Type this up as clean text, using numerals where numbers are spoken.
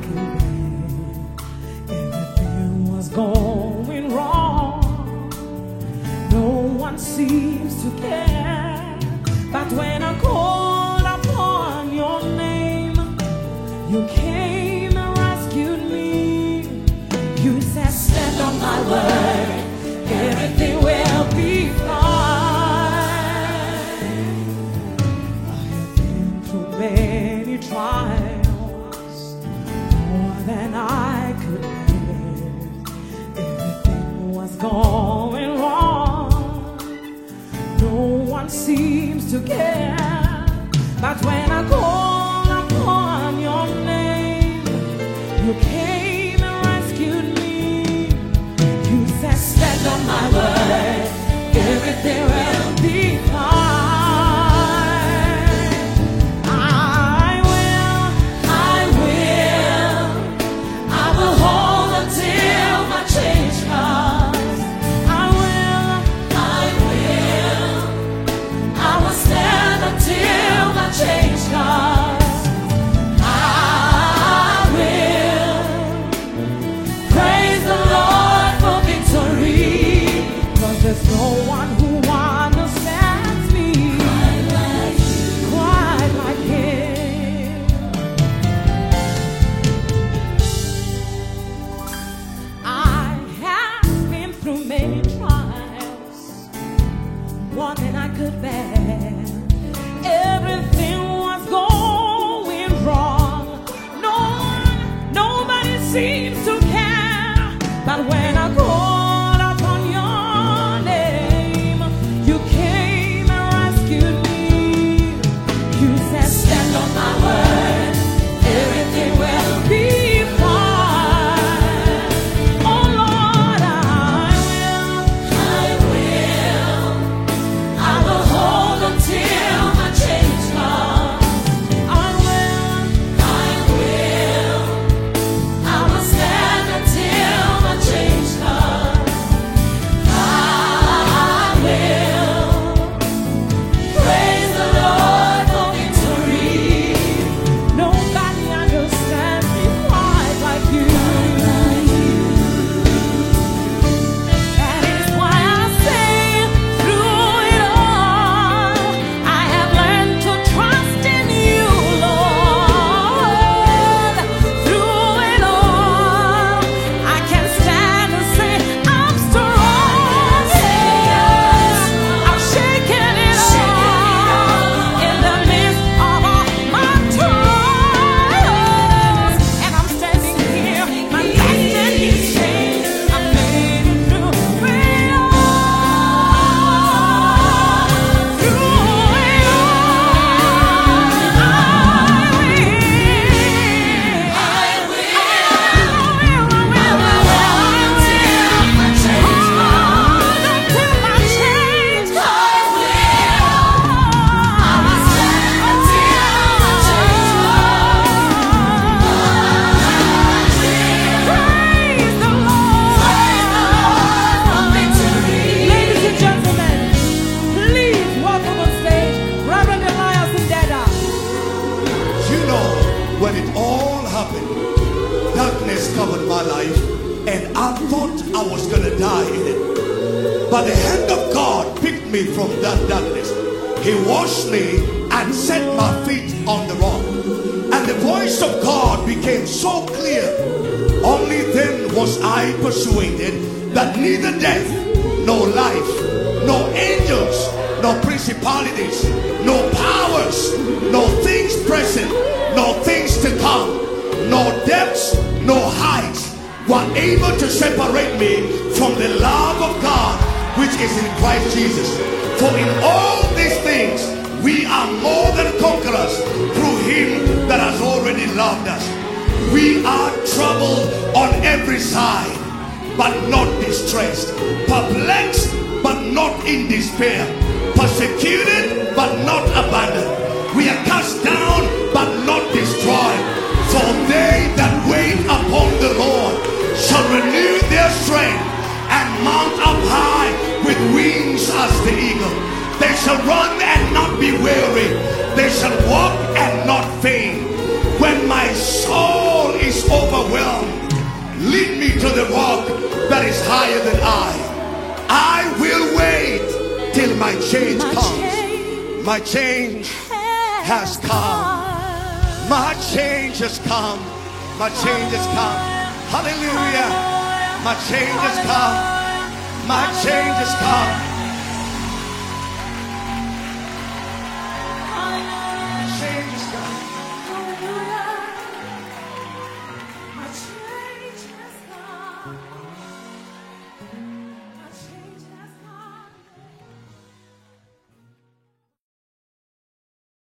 everything was going wrong. No one seems to care. But when I called upon your name, you came and rescued me. You said, stand on my word, everything will be fine. I have been through many trials, more than I could bear. Everything was going wrong. No one seems to care. But when I call upon your name, you came and rescued me. You said, stand on my word, everything will be fine. I will hold until my change comes. I will stand until my change comes. I will praise the Lord for victory, 'cause there's no one who understands me quite like Him. I have been through many trials, more than I could bear. Everything was going wrong. Nobody seems to care. But when I called upon your name, you came and rescued me. You said, stand on my word, everything will be fine. Oh Lord, I will hold until my change comes. I will stand until my change comes. I will praise the Lord for victory. Nobody understands me quite like you. That is why I say, through it all, I have learned to trust in you, Lord. Through it all, I can stand and say, I'm strong. I'm shaking it all in the midst of all my trials. And I'm standing here, my destiny is changed. I'm made it through it all. Through it Ladies and gentlemen, please welcome on stage Reverend Elias Ndeda. You know, when it all happened, darkness covered my life, and I thought I was gonna die in it. But the hand of God picked me from that darkness. He washed me and set my feet on the rock. And the voice of God became so clear. Only then was I persuaded that neither death, nor life, nor angels, nor principalities, nor powers, nor things present, nor things to come, nor depths, nor heights were able to separate me from the love of God which is in Christ Jesus. For in all these things we are more than conquerors through Him that has already loved us. We are troubled on every side, but not distressed, perplexed, but not in despair, persecuted, but not abandoned. We are cast down, but not destroyed. For they that wait upon the Lord shall renew their strength and mount up high with wings as the eagle. They shall run and not be weary. They shall walk and not faint. When my soul is overwhelmed, lead me to the rock that is higher than I will wait till my change comes. My change has come. My change has come. My change has come. Hallelujah. My change has come. My change has come.